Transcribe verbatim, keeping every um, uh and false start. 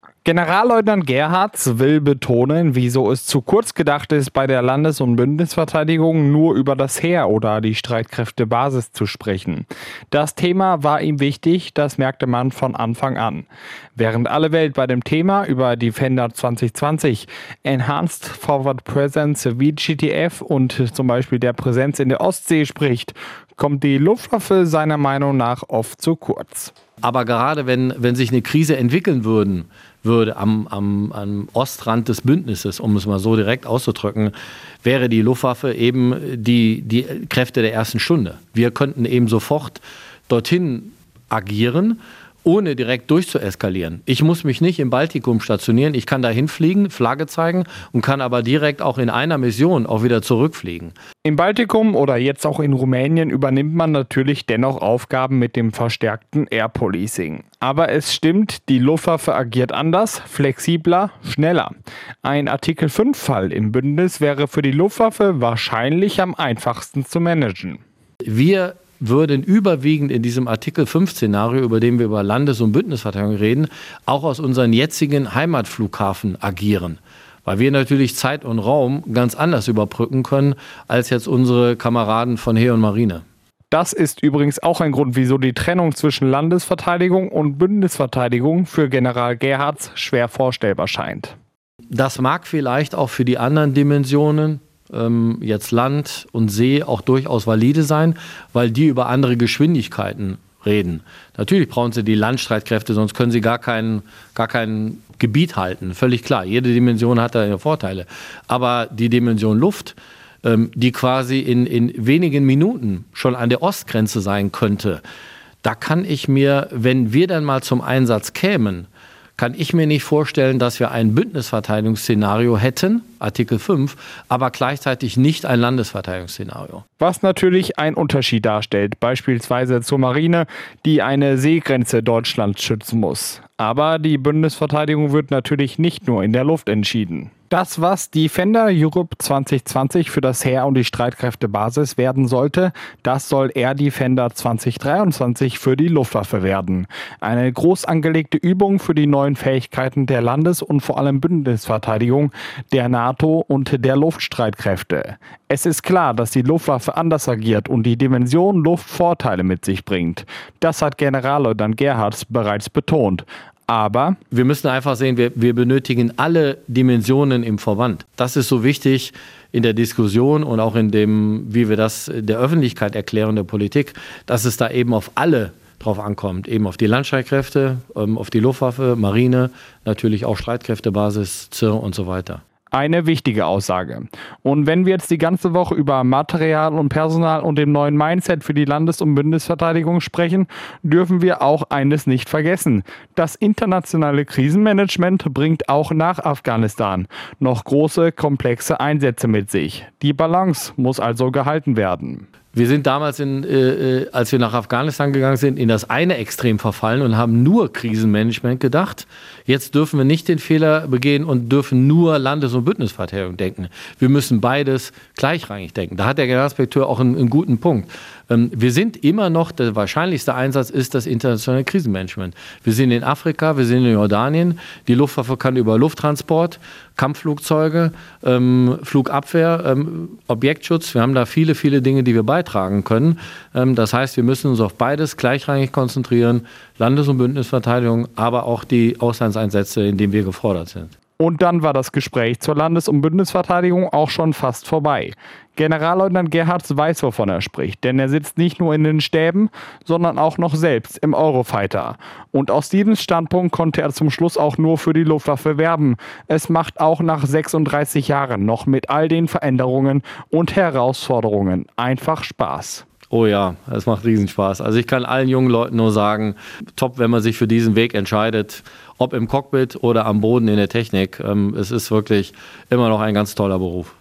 Generalleutnant Gerhards will betonen, wieso es zu kurz gedacht ist, bei der Landes- und Bündnisverteidigung nur über das Heer oder die Streitkräftebasis zu sprechen. Das Thema war ihm wichtig, das merkte man von Anfang an. Während alle Welt bei dem Thema über Defender zwanzig zwanzig, Enhanced Forward Presence wie G T F und zum Beispiel der Präsenz in der Ostsee spricht, kommt die Luftwaffe seiner Meinung nach oft zu kurz. Aber gerade wenn, wenn sich eine Krise entwickeln würden, würde am, am, am Ostrand des Bündnisses, um es mal so direkt auszudrücken, wäre die Luftwaffe eben die, die Kräfte der ersten Stunde. Wir könnten eben sofort dorthin agieren, ohne direkt durchzueskalieren. Ich muss mich nicht im Baltikum stationieren, ich kann dahin fliegen, Flagge zeigen und kann aber direkt auch in einer Mission auch wieder zurückfliegen. Im Baltikum oder jetzt auch in Rumänien übernimmt man natürlich dennoch Aufgaben mit dem verstärkten Air Policing. Aber es stimmt, die Luftwaffe agiert anders, flexibler, schneller. Ein Artikel fünf Fall im Bündnis wäre für die Luftwaffe wahrscheinlich am einfachsten zu managen. Wir würden überwiegend in diesem Artikel fünf Szenario, über dem wir über Landes- und Bündnisverteidigung reden, auch aus unseren jetzigen Heimatflughafen agieren. Weil wir natürlich Zeit und Raum ganz anders überbrücken können, als jetzt unsere Kameraden von Heer und Marine. Das ist übrigens auch ein Grund, wieso die Trennung zwischen Landesverteidigung und Bündnisverteidigung für General Gerhards schwer vorstellbar scheint. Das mag vielleicht auch für die anderen Dimensionen, ähm, jetzt Land und See, auch durchaus valide sein, weil die über andere Geschwindigkeiten reden. Natürlich brauchen sie die Landstreitkräfte, sonst können sie gar kein, gar kein Gebiet halten. Völlig klar, jede Dimension hat da ihre Vorteile. Aber die Dimension Luft, ähm, die quasi in, in wenigen Minuten schon an der Ostgrenze sein könnte, da kann ich mir, wenn wir dann mal zum Einsatz kämen, kann ich mir nicht vorstellen, dass wir ein Bündnisverteidigungsszenario hätten, Artikel fünf, aber gleichzeitig nicht ein Landesverteidigungsszenario. Was natürlich einen Unterschied darstellt, beispielsweise zur Marine, die eine Seegrenze Deutschlands schützen muss. Aber die Bündnisverteidigung wird natürlich nicht nur in der Luft entschieden. Das, was Defender Europe zwanzig zwanzig für das Heer und die Streitkräftebasis werden sollte, das soll Air Defender zwanzig dreiundzwanzig für die Luftwaffe werden. Eine groß angelegte Übung für die neuen Fähigkeiten der Landes- und vor allem Bündnisverteidigung, der NATO und der Luftstreitkräfte. Es ist klar, dass die Luftwaffe anders agiert und die Dimension Luft Vorteile mit sich bringt. Das hat Generalleutnant Gerhards bereits betont. Aber wir müssen einfach sehen, wir, wir benötigen alle Dimensionen im Verband. Das ist so wichtig in der Diskussion und auch in dem, wie wir das der Öffentlichkeit erklären, der Politik, dass es da eben auf alle drauf ankommt. Eben auf die Landstreitkräfte, auf die Luftwaffe, Marine, natürlich auch Streitkräftebasis, Z I R und so weiter. Eine wichtige Aussage. Und wenn wir jetzt die ganze Woche über Material und Personal und dem neuen Mindset für die Landes- und Bündnisverteidigung sprechen, dürfen wir auch eines nicht vergessen. Das internationale Krisenmanagement bringt auch nach Afghanistan noch große, komplexe Einsätze mit sich. Die Balance muss also gehalten werden. Wir sind damals, in, äh, als wir nach Afghanistan gegangen sind, in das eine Extrem verfallen und haben nur Krisenmanagement gedacht. Jetzt dürfen wir nicht den Fehler begehen und dürfen nur Landes- und Bündnisverteidigung denken. Wir müssen beides gleichrangig denken. Da hat der Generalinspekteur auch einen, einen guten Punkt. Ähm, wir sind immer noch, der wahrscheinlichste Einsatz ist das internationale Krisenmanagement. Wir sind in Afrika, wir sind in Jordanien. Die Luftwaffe kann über Lufttransport, Kampfflugzeuge, ähm, Flugabwehr, ähm, Objektschutz. Wir haben da viele, viele Dinge, die wir beitragen können. Ähm, das heißt, wir müssen uns auf beides gleichrangig konzentrieren. Landes- und Bündnisverteidigung, aber auch die Auslandseinsätze, in denen wir gefordert sind. Und dann war das Gespräch zur Landes- und Bündnisverteidigung auch schon fast vorbei. Generalleutnant Gerhards weiß, wovon er spricht, denn er sitzt nicht nur in den Stäben, sondern auch noch selbst im Eurofighter. Und aus diesem Standpunkt konnte er zum Schluss auch nur für die Luftwaffe werben. Es macht auch nach sechsunddreißig Jahren noch mit all den Veränderungen und Herausforderungen einfach Spaß. Oh ja, es macht Riesenspaß. Also ich kann allen jungen Leuten nur sagen, top, wenn man sich für diesen Weg entscheidet, ob im Cockpit oder am Boden in der Technik. Es ist wirklich immer noch ein ganz toller Beruf.